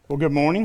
Well, good morning.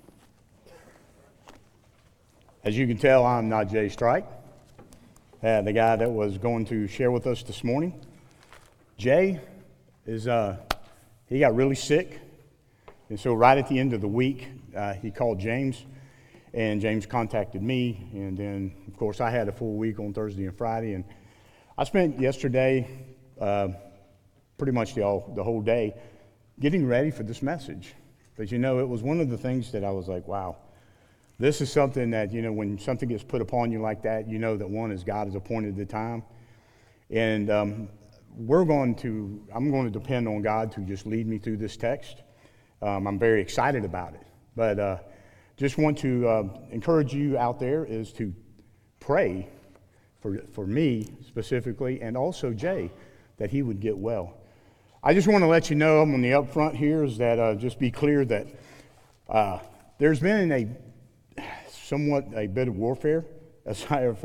As you can tell, I'm not Jay Strike, the guy that was going to share with us this morning. Jay he got really sick, and so right at the end of the week, he called James, and James contacted me, and then, of course, I had a full week on Thursday and Friday, and I spent yesterday pretty much the whole day getting ready for this message. But, it was one of the things that I was like, wow, this is something that, when something gets put upon you like that, that one is God has appointed the time. And I'm going to depend on God to just lead me through this text. I'm very excited about it. But just want to encourage you out there is to pray for me specifically, and also Jay, that he would get well. I just want to let you know, I'm on the up front here, is that just be clear that there's been somewhat a bit of warfare as I have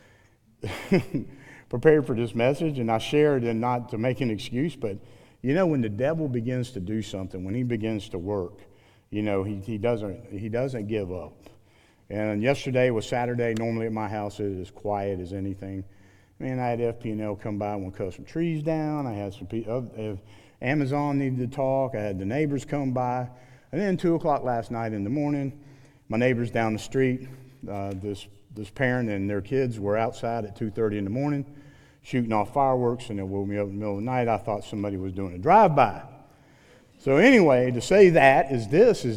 prepared for this message, and I shared, and not to make an excuse, but when the devil begins to do something, when he begins to work, he doesn't give up. And yesterday was Saturday. Normally at my house it is quiet as anything. Man, I had FP&L come by and want to cut some trees down. I had some Amazon needed to talk. I had the neighbors come by. And then 2 o'clock last night in the morning, my neighbors down the street, this parent and their kids were outside at 2:30 in the morning shooting off fireworks, and it woke me up in the middle of the night. I thought somebody was doing a drive-by. So anyway, to say that is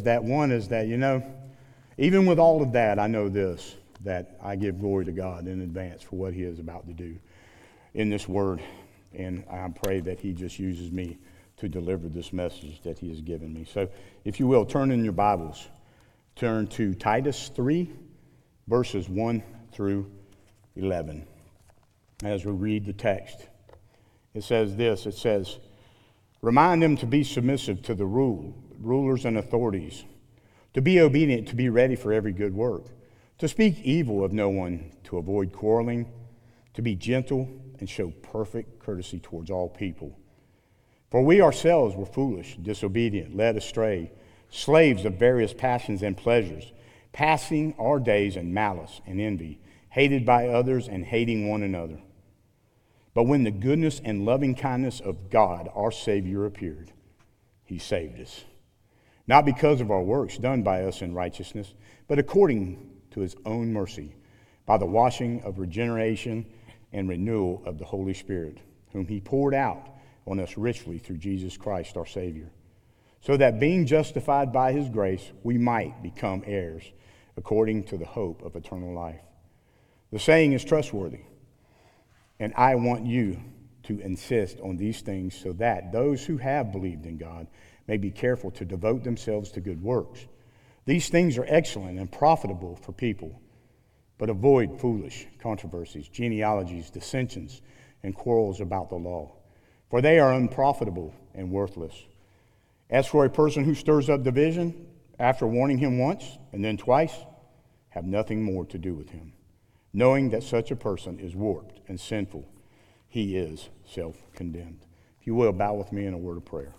that, even with all of that, I know this, that I give glory to God in advance for what he is about to do in this word. And I pray that he just uses me to deliver this message that he has given me. So if you will, turn in your Bibles. Turn to Titus 3, verses 1 through 11. As we read the text, it says this. It says, "Remind them to be submissive to the rulers and authorities, to be obedient, to be ready for every good work, to speak evil of no one, to avoid quarreling, to be gentle and show perfect courtesy towards all people. For we ourselves were foolish, disobedient, led astray, slaves of various passions and pleasures, passing our days in malice and envy, hated by others and hating one another. But when the goodness and loving kindness of God, our Savior, appeared, he saved us, not because of our works done by us in righteousness, but according to his own mercy, by the washing of regeneration and renewal of the Holy Spirit, whom he poured out on us richly through Jesus Christ our Savior, so that being justified by his grace, we might become heirs according to the hope of eternal life. The saying is trustworthy, and I want you to insist on these things, so that those who have believed in God may be careful to devote themselves to good works. These things are excellent and profitable for people, but avoid foolish controversies, genealogies, dissensions, and quarrels about the law, for they are unprofitable and worthless. As for a person who stirs up division, after warning him once and then twice, have nothing more to do with him, knowing that such a person is warped and sinful. He is self-condemned." If you will, bow with me in a word of prayer.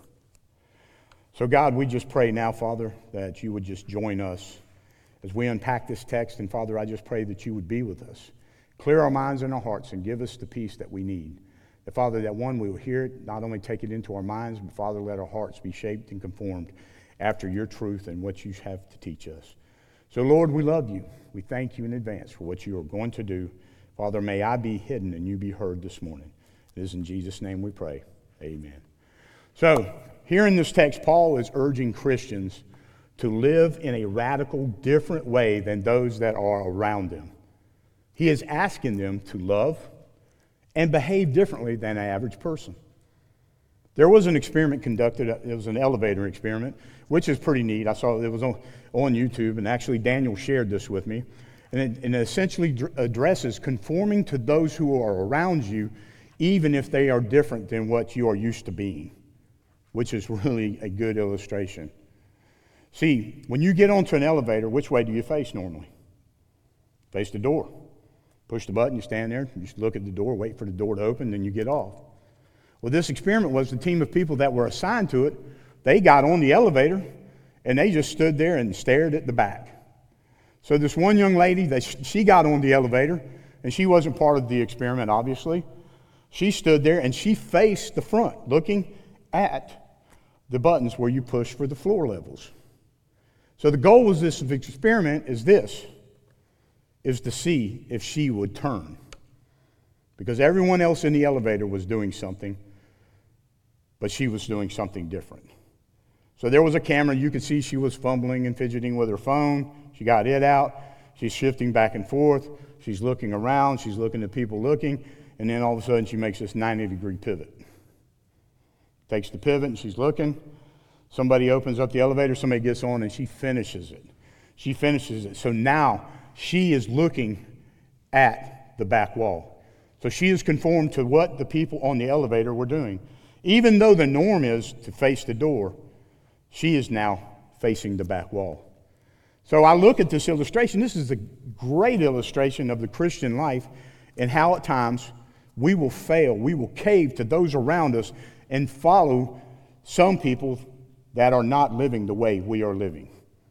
So God, we just pray now, Father, that you would just join us as we unpack this text. And Father, I just pray that you would be with us. Clear our minds and our hearts and give us the peace that we need. That, Father, that one, we will hear it, not only take it into our minds, but Father, let our hearts be shaped and conformed after your truth and what you have to teach us. So Lord, we love you. We thank you in advance for what you are going to do. Father, may I be hidden and you be heard this morning. It is in Jesus' name we pray. Amen. So, here in this text, Paul is urging Christians to live in a radical, different way than those that are around them. He is asking them to love and behave differently than an average person. There was an experiment conducted. It was an elevator experiment, which is pretty neat. I saw it was on YouTube, and actually Daniel shared this with me. And it essentially addresses conforming to those who are around you, even if they are different than what you are used to being, which is really a good illustration. See, when you get onto an elevator, which way do you face normally? Face the door. Push the button, you stand there, you just look at the door, wait for the door to open, then you get off. Well, this experiment was the team of people that were assigned to it. They got on the elevator, and they just stood there and stared at the back. So this one young lady, she got on the elevator, and she wasn't part of the experiment, obviously. She stood there, and she faced the front, looking at the buttons where you push for the floor levels. So the goal of this experiment is to see if she would turn. Because everyone else in the elevator was doing something, but she was doing something different. So there was a camera. You could see she was fumbling and fidgeting with her phone. She got it out. She's shifting back and forth. She's looking around. She's looking at people looking. And then all of a sudden she makes this 90-degree pivot. Takes the pivot and she's looking. Somebody opens up the elevator. Somebody gets on and she finishes it. She finishes it. So now she is looking at the back wall. So she is conformed to what the people on the elevator were doing. Even though the norm is to face the door, she is now facing the back wall. So I look at this illustration. This is a great illustration of the Christian life and how at times we will fail. We will cave to those around us and follow some people that are not living the way we are living.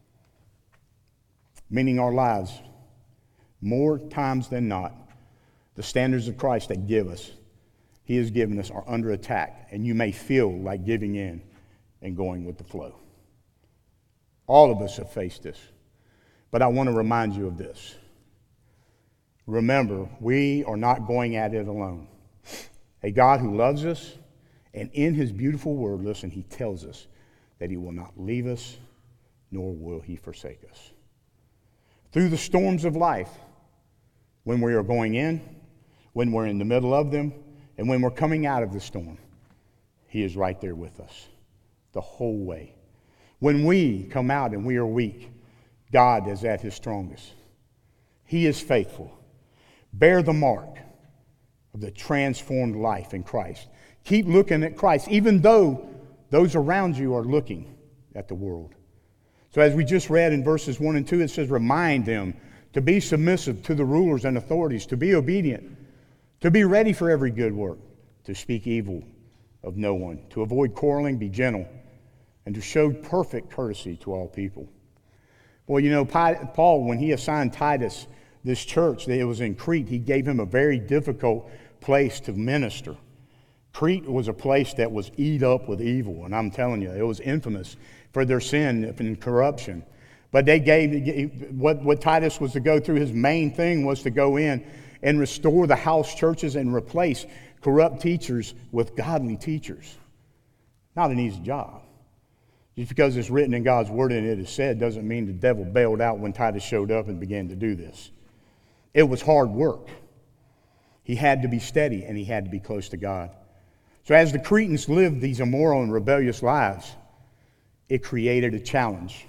Meaning our lives, more times than not, the standards of Christ that He has given us are under attack, and you may feel like giving in and going with the flow. All of us have faced this, but I want to remind you of this. Remember, we are not going at it alone. A God who loves us, and in His beautiful word, listen, He tells us that He will not leave us, nor will He forsake us. Through the storms of life, when we are going in, when we're in the middle of them, and when we're coming out of the storm, He is right there with us the whole way. When we come out and we are weak, God is at His strongest. He is faithful. Bear the mark of the transformed life in Christ. Keep looking at Christ, even though those around you are looking at the world. So as we just read in verses 1 and 2, it says, remind them to be submissive to the rulers and authorities, to be obedient, to be ready for every good work, to speak evil of no one, to avoid quarreling, be gentle, and to show perfect courtesy to all people. Well, you know, Paul, when he assigned Titus this church that it was in Crete, he gave him a very difficult place to minister. Crete was a place that was eat up with evil, and I'm telling you, it was infamous for their sin and corruption. But they gave, what Titus was to go through, his main thing was to go in and restore the house churches and replace corrupt teachers with godly teachers. Not an easy job. Just because it's written in God's word and it is said doesn't mean the devil bailed out when Titus showed up and began to do this. It was hard work. He had to be steady and he had to be close to God. So as the Cretans lived these immoral and rebellious lives, it created a challenge.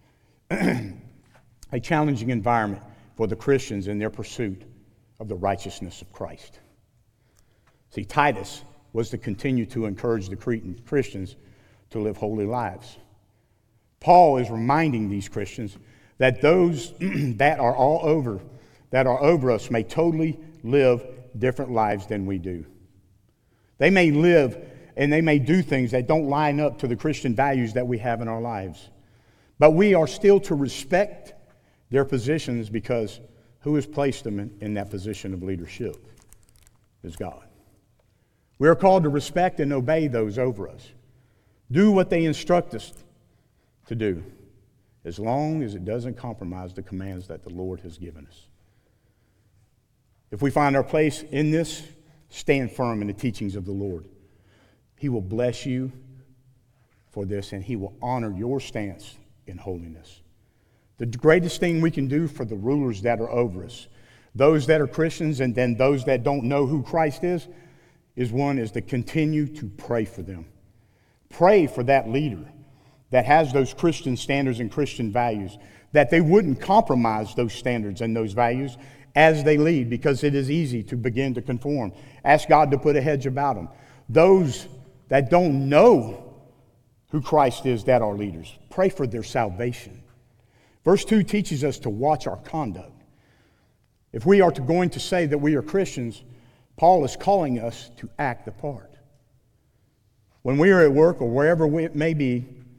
A challenging environment for the Christians in their pursuit of the righteousness of Christ. See, Titus was to continue to encourage the Cretan Christians to live holy lives. Paul is reminding these Christians that those that are over us may totally live different lives than we do. They may live and they may do things that don't line up to the Christian values that we have in our lives. But we are still to respect their positions because who has placed them in that position of leadership is God. We are called to respect and obey those over us. Do what they instruct us to do, as long as it doesn't compromise the commands that the Lord has given us. If we find our place in this, stand firm in the teachings of the Lord. He will bless you for this, and He will honor your stance in holiness. The greatest thing we can do for the rulers that are over us, those that are Christians and then those that don't know who Christ is to continue to pray for them. Pray for that leader that has those Christian standards and Christian values, that they wouldn't compromise those standards and those values as they lead, because it is easy to begin to conform. Ask God to put a hedge about them. Those that don't know who Christ is that are leaders, pray for their salvation. Verse 2 teaches us to watch our conduct. If we are going to say that we are Christians, Paul is calling us to act the part. When we are at work or wherever it may be,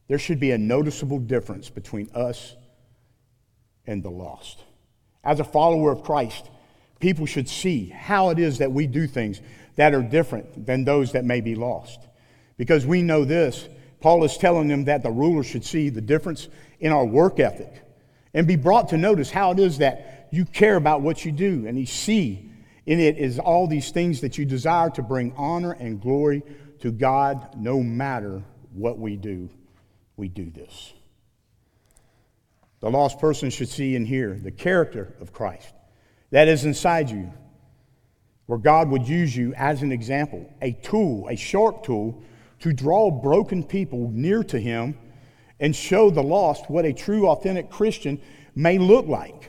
There should be a noticeable difference between us and the lost. As a follower of Christ, people should see how it is that we do things that are different than those that may be lost. Because we know this, Paul is telling them that the ruler should see the difference in our work ethic and be brought to notice how it is that you care about what you do. And he see in it is all these things that you desire to bring honor and glory to God. No matter what we do this. The lost person should see and hear the character of Christ that is inside you, where God would use you as an example, a tool, a sharp tool, to draw broken people near to Him and show the lost what a true, authentic Christian may look like.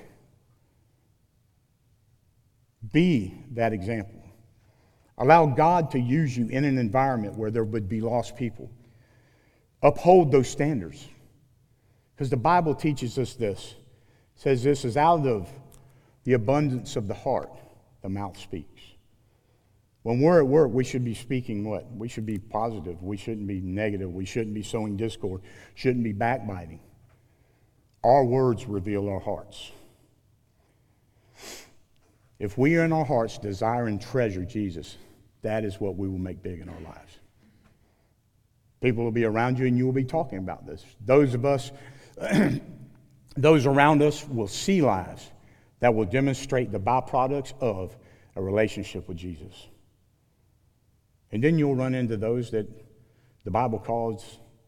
Be that example. Allow God to use you in an environment where there would be lost people. Uphold those standards. Because the Bible teaches us this. It says this is out of the abundance of the heart, the mouth speaks. When we're at work, we should be speaking what? We should be positive. We shouldn't be negative. We shouldn't be sowing discord. Shouldn't be backbiting. Our words reveal our hearts. If we in our hearts desire and treasure Jesus, that is what we will make big in our lives. People will be around you and you will be talking about this. Those of us, those around us will see lives that will demonstrate the byproducts of a relationship with Jesus. And then you'll run into those that the Bible calls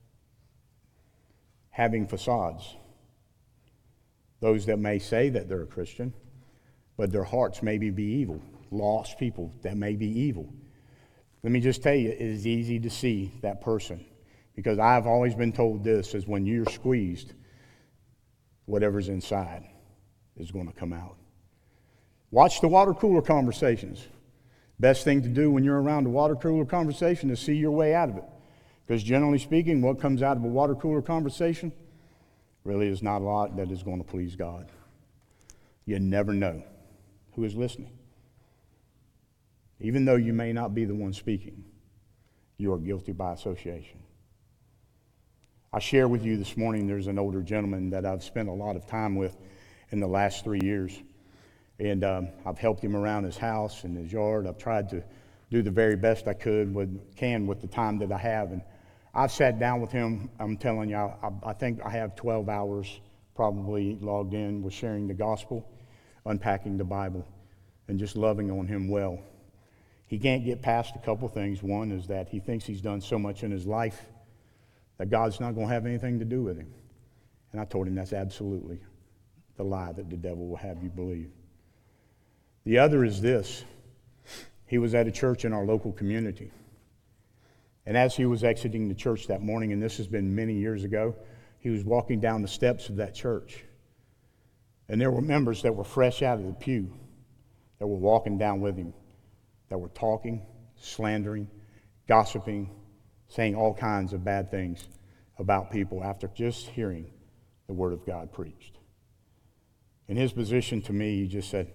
having facades. Those that may say that they're a Christian, but their hearts maybe be evil. Lost people that may be evil. Let me just tell you, it is easy to see that person. Because I've always been told this, is when you're squeezed, whatever's inside is going to come out. Watch the water cooler conversations. Best thing to do when you're around a water cooler conversation is see your way out of it. Because generally speaking, what comes out of a water cooler conversation really is not a lot that is going to please God. You never know who is listening. Even though you may not be the one speaking, you are guilty by association. I share with you this morning, there's an older gentleman that I've spent a lot of time with in the last 3 years. And I've helped him around his house and his yard. I've tried to do the very best I can with the time that I have. And I've sat down with him. I'm telling you, I think I have 12 hours probably logged in with sharing the gospel, unpacking the Bible, and just loving on him well. He can't get past a couple things. One is that he thinks he's done so much in his life that God's not going to have anything to do with him. And I told him that's absolutely the lie that the devil will have you believe. The other is this. He was at a church in our local community. And as he was exiting the church that morning, and this has been many years ago, he was walking down the steps of that church. And there were members that were fresh out of the pew that were walking down with him, that were talking, slandering, gossiping, saying all kinds of bad things about people after just hearing the Word of God preached. In his position to me, he just said,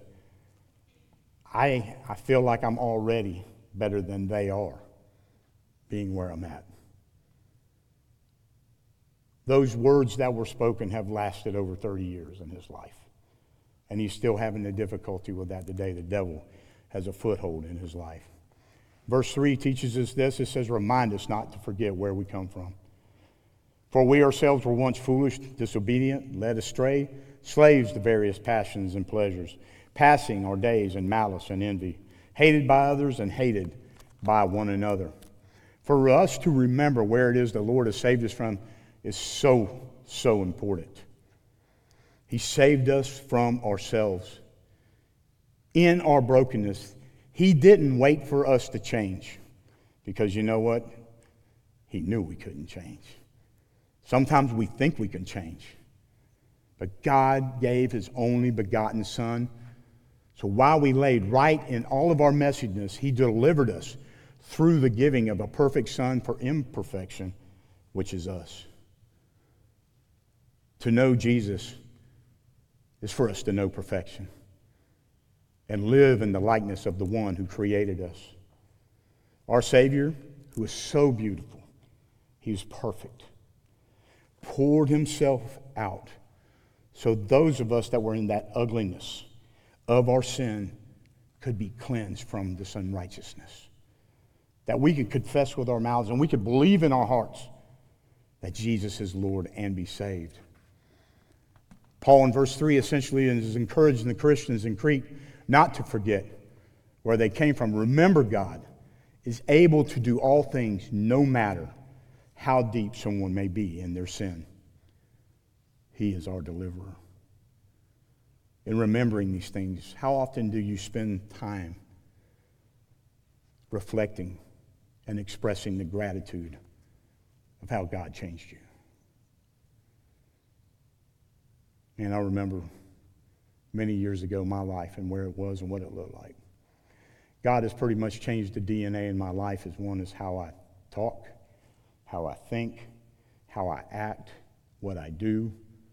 I feel like I'm already better than they are, being where I'm at. Those words that were spoken have lasted over 30 years in his life. And he's still having the difficulty with that today. The devil has a foothold in his life. Verse 3 teaches us this. It says, remind us not to forget where we come from. For we ourselves were once foolish, disobedient, led astray, slaves to various passions and pleasures, passing our days in malice and envy, hated by others and hated by one another. For us to remember where it is the Lord has saved us from is so important. He saved us from ourselves. In our brokenness, He didn't wait for us to change. Because you know what? He knew we couldn't change. Sometimes we think we can change. But God gave His only begotten Son. So while we laid right in all of our messiness, He delivered us through the giving of a perfect Son for imperfection, which is us. To know Jesus is for us to know perfection and live in the likeness of the one who created us. Our Savior, who is so beautiful, He is perfect. poured himself out so those of us that were in that ugliness of our sin could be cleansed from this unrighteousness. That we could confess with our mouths and we could believe in our hearts that Jesus is Lord and be saved. Paul in verse 3 essentially is encouraging the Christians in Crete not to forget where they came from. Remember, God is able to do all things no matter how deep someone may be in their sin. He is our deliverer. In remembering these things, how often do you spend time reflecting and expressing the gratitude of how God changed you? And I remember many years ago my life and where it was and what it looked like. God has pretty much changed the DNA in my life. As one is how I talk, how I think, how I act, what I do.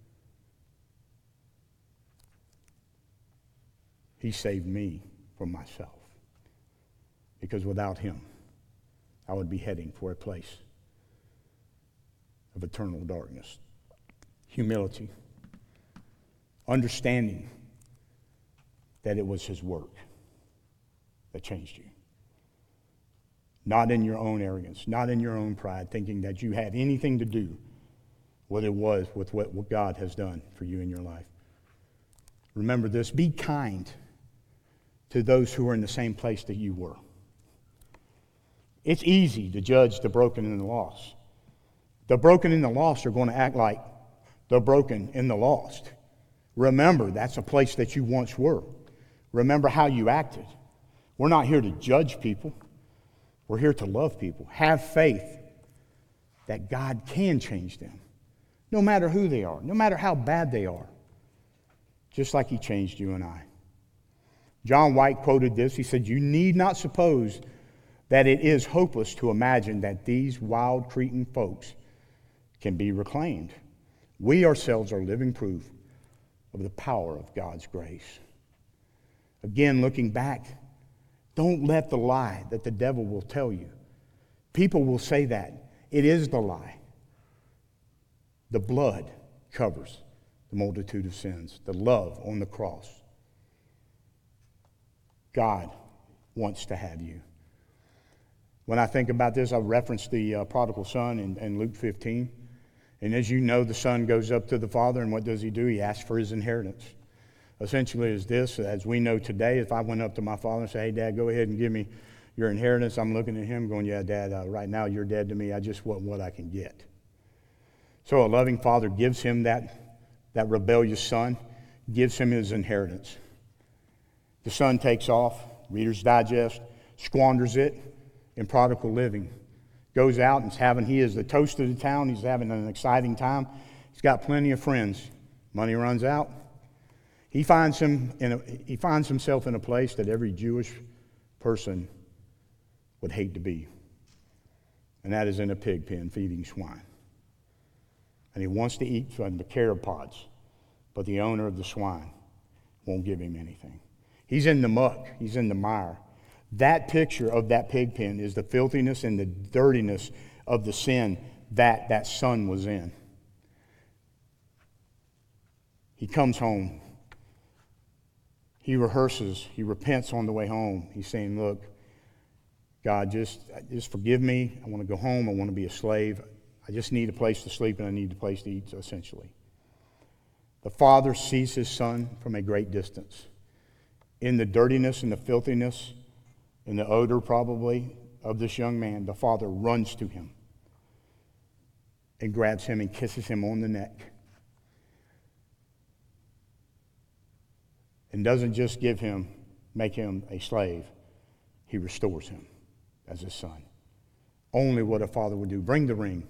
He saved me from myself. Because without him, I would be heading for a place of eternal darkness. Humility. Understanding that it was his work that changed you. Not in your own arrogance, not in your own pride, thinking that you had anything to do what it was with what God has done for you in your life. Remember this, be kind to those who are in the same place that you were. It's easy to judge the broken and the lost. The broken and the lost are going to act like the broken and the lost. Remember, that's a place that you once were. Remember how you acted. We're not here to judge people. We're here to love people. Have faith that God can change them, no matter who they are, no matter how bad they are, just like he changed you and I. John White quoted this. He said, "You need not suppose that it is hopeless to imagine that these wild Cretan folks can be reclaimed. We ourselves are living proof of the power of God's grace." Again, looking back, don't let the lie that the devil will tell you. People will say that. It is the lie. The blood covers the multitude of sins. The love on the cross. God wants to have you. When I think about this, I referenced the prodigal son in Luke 15. And as you know, the son goes up to the father, and what does he do? He asks for his inheritance. Essentially is this, as we know today, if I went up to my father and said, "Hey, Dad, go ahead and give me your inheritance," I'm looking at him going, "Yeah, Dad, right now you're dead to me. I just want what I can get." So a loving father gives him that rebellious son, gives him his inheritance. The son takes off, Reader's Digest, squanders it in prodigal living. Goes out and he is the toast of the town. He's having an exciting time. He's got plenty of friends. Money runs out. He finds himself in a place that every Jewish person would hate to be. And that is in a pig pen feeding swine. And he wants to eat from the carob pods, but the owner of the swine won't give him anything. He's in the muck. He's in the mire. That picture of that pig pen is the filthiness and the dirtiness of the sin that son was in. He comes home. He rehearses. He repents on the way home. He's saying, "Look, God, just forgive me. I want to go home. I want to be a slave. I just need a place to sleep and I need a place to eat," essentially. The father sees his son from a great distance. In the dirtiness and the filthiness and the odor probably of this young man, the father runs to him and grabs him and kisses him on the neck. And doesn't just make him a slave, he restores him as his son. Only what a father would do. Bring the ring.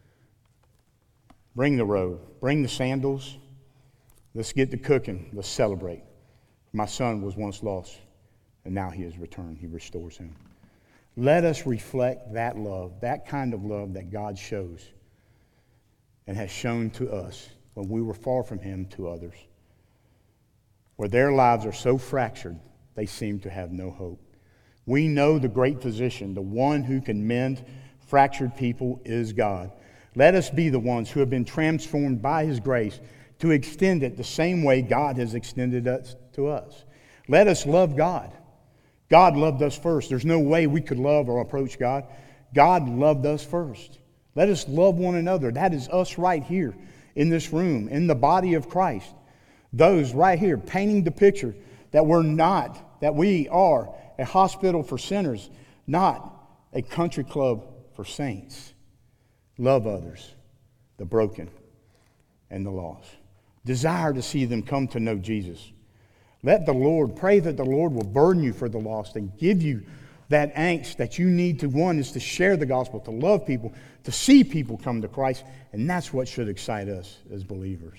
Bring the robe. Bring the sandals. Let's get to cooking. Let's celebrate. My son was once lost, and now he has returned. He restores him. Let us reflect that love, that kind of love that God shows and has shown to us when we were far from him to others, where their lives are so fractured they seem to have no hope. We know the great physician, the one who can mend fractured people, is God. Let us be the ones who have been transformed by His grace to extend it the same way God has extended it to us. Let us love God. God loved us first. There's no way we could love or approach God. God loved us first. Let us love one another. That is us right here in this room, in the body of Christ. Those right here painting the picture that we are a hospital for sinners, not a country club for saints. Love others, the broken and the lost. Desire to see them come to know Jesus. Pray that the Lord will burden you for the lost and give you that angst that you need to. One is to share the gospel, to love people, to see people come to Christ, and that's what should excite us as believers.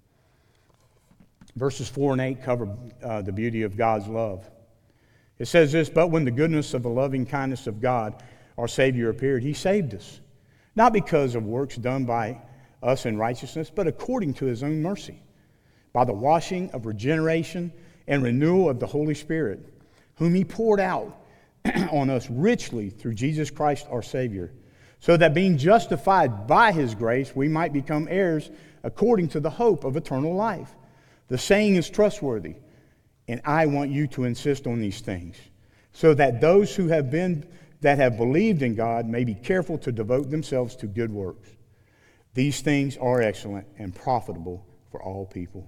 Verses 4 and 8 cover the beauty of God's love. It says this, but when the goodness of the loving kindness of God, our Savior, appeared, He saved us, not because of works done by us in righteousness, but according to His own mercy, by the washing of regeneration and renewal of the Holy Spirit, whom He poured out on us richly through Jesus Christ our Savior, so that being justified by His grace, we might become heirs according to the hope of eternal life. The saying is trustworthy, and I want you to insist on these things, so that those who have believed in God may be careful to devote themselves to good works. These things are excellent and profitable for all people.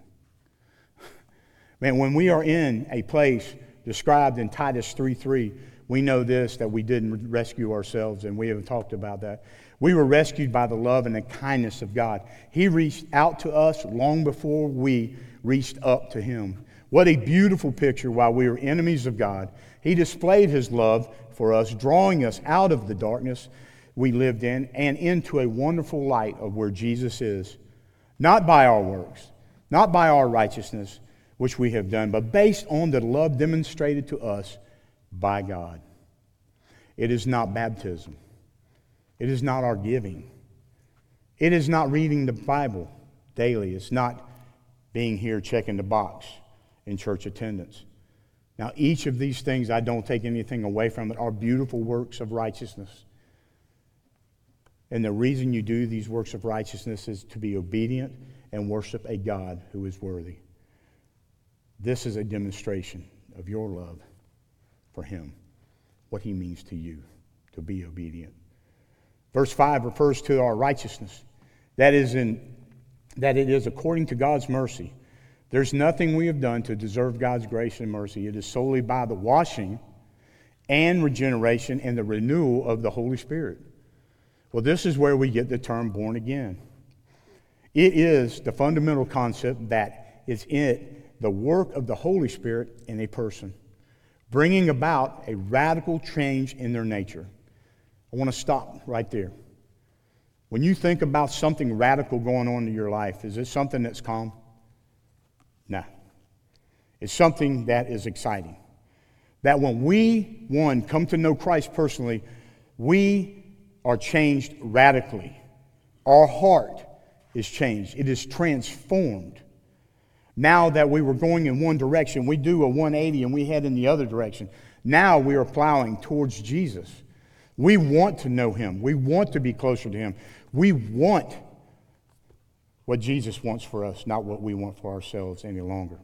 Man, when we are in a place described in Titus 3:3, we know this, that we didn't rescue ourselves, and we have talked about that. We were rescued by the love and the kindness of God. He reached out to us long before we reached up to Him. What a beautiful picture. While we were enemies of God, He displayed His love for us, drawing us out of the darkness we lived in and into a wonderful light of where Jesus is. Not by our works, not by our righteousness, which we have done, but based on the love demonstrated to us by God. It is not baptism. It is not our giving. It is not reading the Bible daily. It's not being here checking the box in church attendance. Now, each of these things, I don't take anything away from it, are beautiful works of righteousness. And the reason you do these works of righteousness is to be obedient and worship a God who is worthy. This is a demonstration of your love for Him, what He means to you, to be obedient. Verse 5 refers to our righteousness. That it is according to God's mercy. There's nothing we have done to deserve God's grace and mercy. It is solely by the washing and regeneration and the renewal of the Holy Spirit. Well, this is where we get the term born again. It is the fundamental concept that is the work of the Holy Spirit in a person, bringing about a radical change in their nature. I want to stop right there. When you think about something radical going on in your life, is it something that's calm? No. It's something that is exciting. That when we, come to know Christ personally, we are changed radically. Our heart is changed. It is transformed. Now that we were going in one direction, we do a 180 and we head in the other direction. Now we are plowing towards Jesus. We want to know Him. We want to be closer to Him. We want what Jesus wants for us, not what we want for ourselves any longer.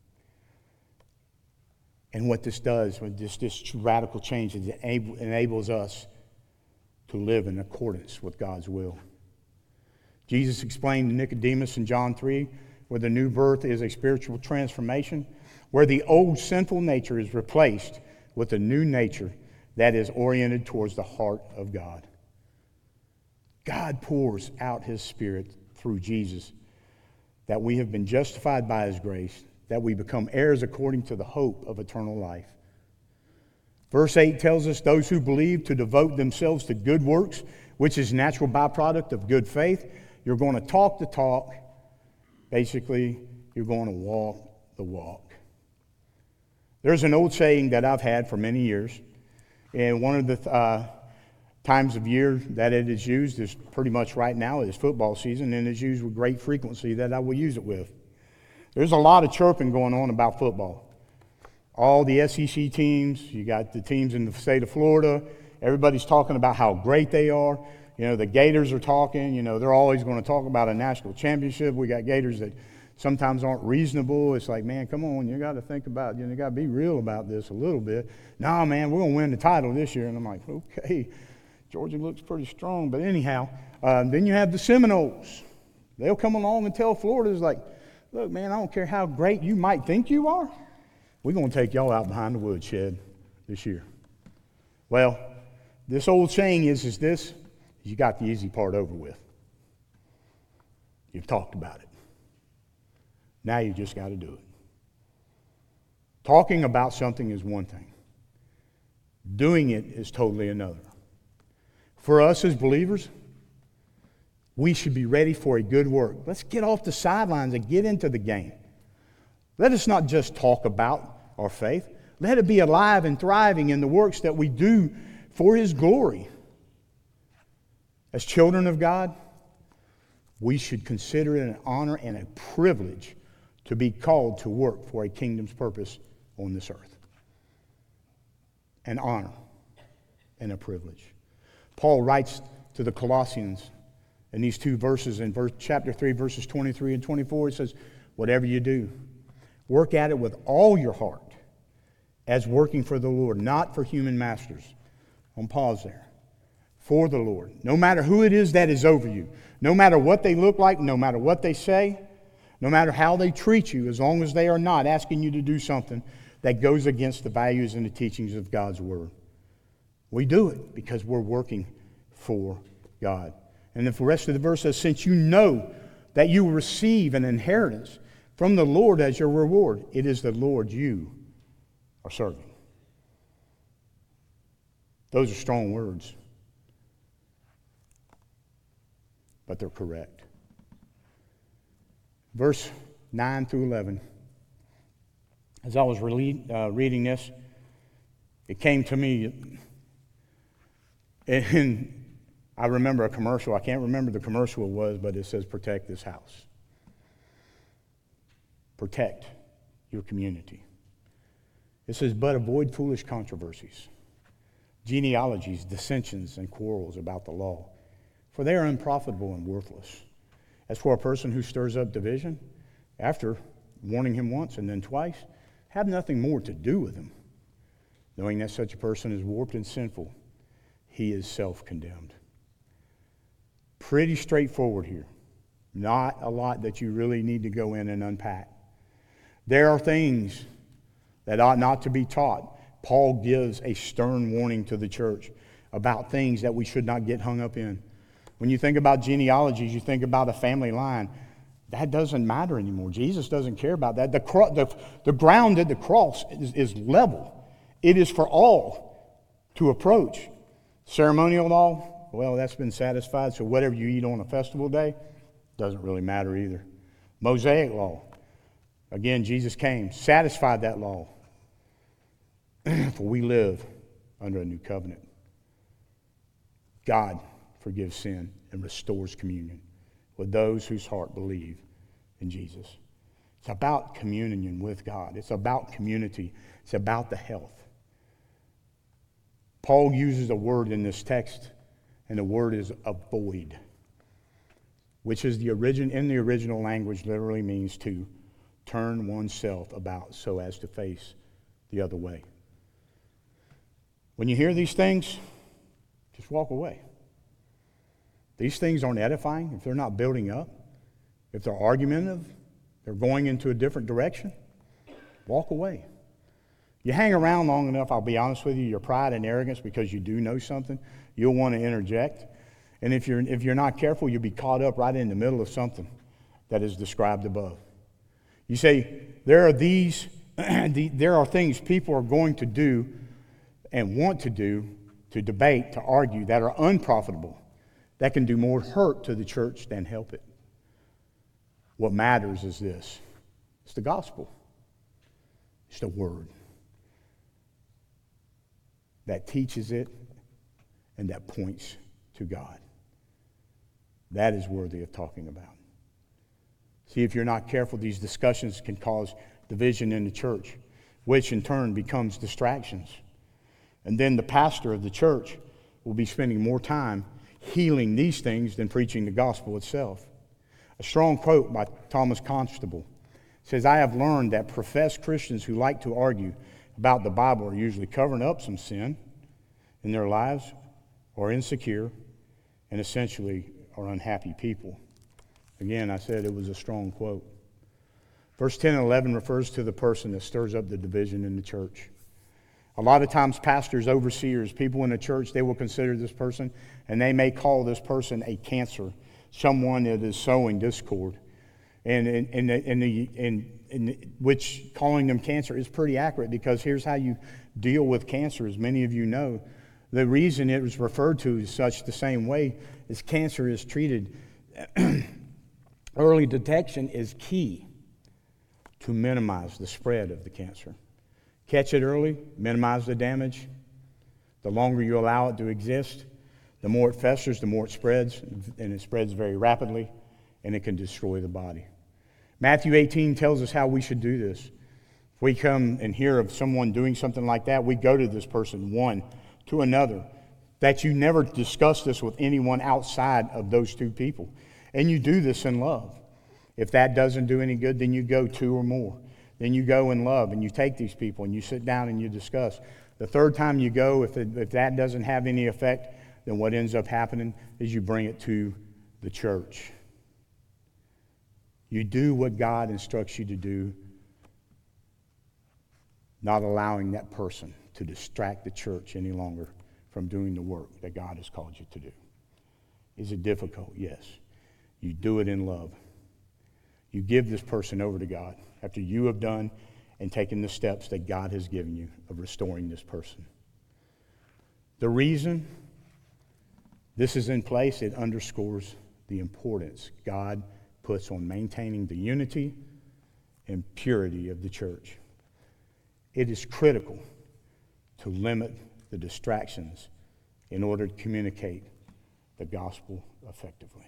And what this does, with this radical change, it enables us to live in accordance with God's will. Jesus explained to Nicodemus in John 3, where the new birth is a spiritual transformation, where the old sinful nature is replaced with a new nature that is oriented towards the heart of God. God pours out His Spirit through Jesus, that we have been justified by His grace, that we become heirs according to the hope of eternal life. Verse 8 tells us those who believe to devote themselves to good works, which is a natural byproduct of good faith. You're going to talk the talk. Basically, you're going to walk the walk. There's an old saying that I've had for many years, and one of the times of year that it is used is pretty much right now. It is football season, and it's used with great frequency that I will use it with. There's a lot of chirping going on about football. All the SEC teams, you got the teams in the state of Florida, everybody's talking about how great they are. The Gators are talking. They're always going to talk about a national championship. We got Gators that sometimes aren't reasonable. It's like, man, come on, you got to think about, you got to be real about this a little bit. Nah, man, we're going to win the title this year. And I'm like, okay, Georgia looks pretty strong. But anyhow, then you have the Seminoles. They'll come along and tell Florida's like, look, man, I don't care how great you might think you are. We're going to take y'all out behind the woodshed this year. Well, this old saying is this, you got the easy part over with. You've talked about it. Now you just got to do it. Talking about something is one thing. Doing it is totally another. For us as believers, we should be ready for a good work. Let's get off the sidelines and get into the game. Let us not just talk about our faith. Let it be alive and thriving in the works that we do for His glory. As children of God, we should consider it an honor and a privilege to be called to work for a kingdom's purpose on this earth. An honor and a privilege. Paul writes to the Colossians in these two verses, in chapter 3, verses 23 and 24, he says, whatever you do, work at it with all your heart as working for the Lord, not for human masters. On pause there. For the Lord. No matter who it is that is over you, no matter what they look like, no matter what they say, no matter how they treat you, as long as they are not asking you to do something that goes against the values and the teachings of God's Word. We do it because we're working for God. And the rest of the verse says, since you know that you will receive an inheritance from the Lord as your reward, it is the Lord you are serving. Those are strong words, but they're correct. Verse 9 through 11. As I was reading this, it came to me, and I remember a commercial. I can't remember the commercial it was, but it says, protect this house. Protect your community. It says, but avoid foolish controversies, genealogies, dissensions, and quarrels about the law, for they are unprofitable and worthless. As for a person who stirs up division, after warning him once and then twice, have nothing more to do with him. Knowing that such a person is warped and sinful, he is self-condemned. Pretty straightforward here. Not a lot that you really need to go in and unpack. There are things that ought not to be taught. Paul gives a stern warning to the church about things that we should not get hung up in. When you think about genealogies, you think about a family line. That doesn't matter anymore. Jesus doesn't care about that. The ground at the cross is level. It is for all to approach. Ceremonial law, well, that's been satisfied, so whatever you eat on a festival day doesn't really matter either. Mosaic law, again, Jesus came, satisfied that law. For we live under a new covenant. God forgives sin and restores communion with those whose heart believe in Jesus. It's about communion with God. It's about community. It's about the health. Paul uses a word in this text, and the word is avoid, which is in the original language literally means to turn oneself about so as to face the other way. When you hear these things, just walk away. These things aren't edifying if they're not building up. If they're argumentative, they're going into a different direction, walk away. You hang around long enough, I'll be honest with you, your pride and arrogance, because you do know something, you'll want to interject. And if you're not careful, you'll be caught up right in the middle of something that is described above. You say, there are things people are going to do and want to do, to debate, to argue, that are unprofitable, that can do more hurt to the church than help it. What matters is this. It's the gospel. It's the word that teaches it and that points to God. That is worthy of talking about. See, if you're not careful, these discussions can cause division in the church, which in turn becomes distractions. And then the pastor of the church will be spending more time healing these things than preaching the gospel itself. A strong quote by Thomas Constable says, "I have learned that professed Christians who like to argue about the Bible are usually covering up some sin in their lives, or insecure, and essentially are unhappy people." Again, I said it was a strong quote. Verse 10 and 11 refers to the person that stirs up the division in the church. A lot of times pastors, overseers, people in the church, they will consider this person, and they may call this person a cancer, someone that is sowing discord. Which calling them cancer is pretty accurate, because here's how you deal with cancer, as many of you know. The reason it was referred to as such the same way is cancer is treated. Early detection is key to minimize the spread of the cancer. Catch it early, minimize the damage. The longer you allow it to exist, the more it festers, the more it spreads, and it spreads very rapidly, and it can destroy the body. Matthew 18 tells us how we should do this. If we come and hear of someone doing something like that, we go to this person, one, to another, that you never discuss this with anyone outside of those two people. And you do this in love. If that doesn't do any good, then you go two or more. Then you go in love and you take these people and you sit down and you discuss. The third time you go, if that doesn't have any effect, then what ends up happening is you bring it to the church. You do what God instructs you to do, not allowing that person to distract the church any longer from doing the work that God has called you to do. Is it difficult? Yes. You do it in love. You give this person over to God after you have done and taken the steps that God has given you of restoring this person. The reason this is in place, it underscores the importance God puts on maintaining the unity and purity of the church. It is critical to limit the distractions in order to communicate the gospel effectively.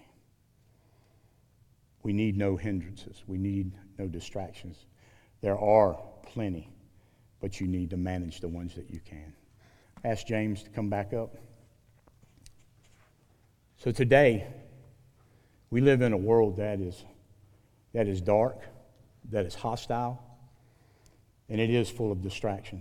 We need no hindrances. We need no distractions. There are plenty, but you need to manage the ones that you can. Ask James to come back up. So today, we live in a world that is dark, that is hostile, and it is full of distractions.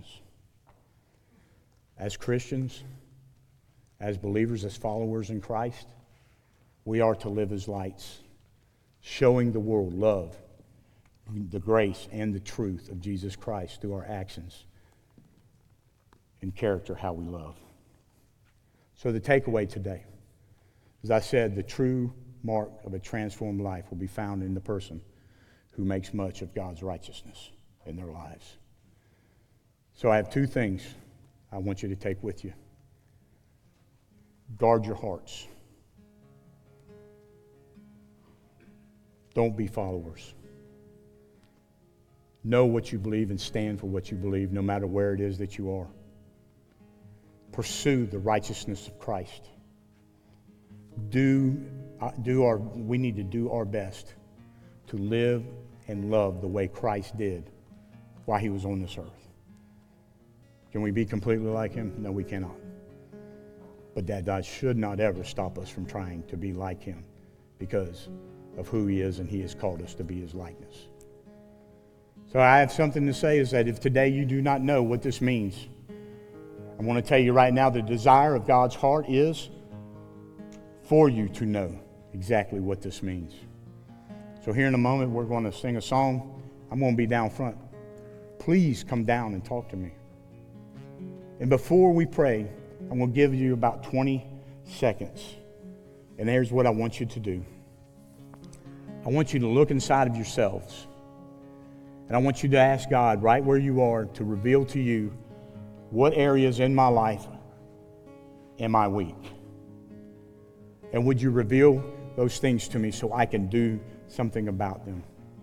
As Christians, as believers, as followers in Christ, we are to live as lights, showing the world love, the grace, and the truth of Jesus Christ through our actions and character, how we love. So the takeaway today, as I said, the true mark of a transformed life will be found in the person who makes much of God's righteousness in their lives. So I have two things I want you to take with you. Guard your hearts. Don't be followers. Know what you believe and stand for what you believe, no matter where it is that you are. Pursue the righteousness of Christ. We need to do our best to live and love the way Christ did while he was on this earth. Can we be completely like him? No, we cannot. But that should not ever stop us from trying to be like him, because of who he is, and he has called us to be his likeness. So I have something to say, is that if today you do not know what this means, I want to tell you right now, the desire of God's heart is for you to know exactly what this means. So here in a moment, we're going to sing a song. I'm going to be down front. Please come down and talk to me. And before we pray, I'm going to give you about 20 seconds. And here's what I want you to do. I want you to look inside of yourselves. And I want you to ask God right where you are to reveal to you, what areas in my life am I weak? And would you reveal those things to me so I can do something about them?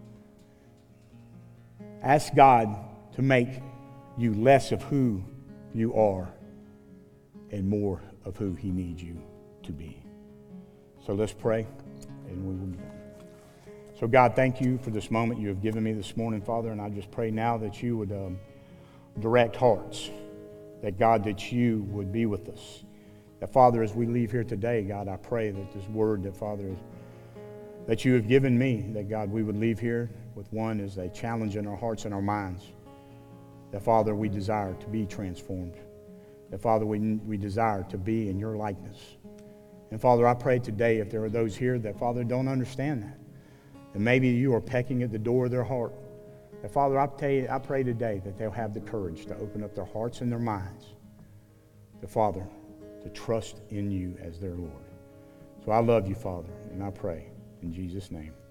Ask God to make you less of who you are and more of who he needs you to be. So let's pray, and we will be done. So God, thank you for this moment you have given me this morning, Father, and I just pray now that you would direct hearts, that God, that you would be with us, That, Father, as we leave here today, God, I pray that this word that, Father, that you have given me, that, God, we would leave here with one as a challenge in our hearts and our minds. That, Father, we desire to be transformed. That, Father, we desire to be in your likeness. And, Father, I pray today if there are those here that, Father, don't understand that, and maybe you are pecking at the door of their heart, that, Father, I pray today that they'll have the courage to open up their hearts and their minds, the Father, to trust in you as their Lord. So I love you, Father, and I pray in Jesus' name.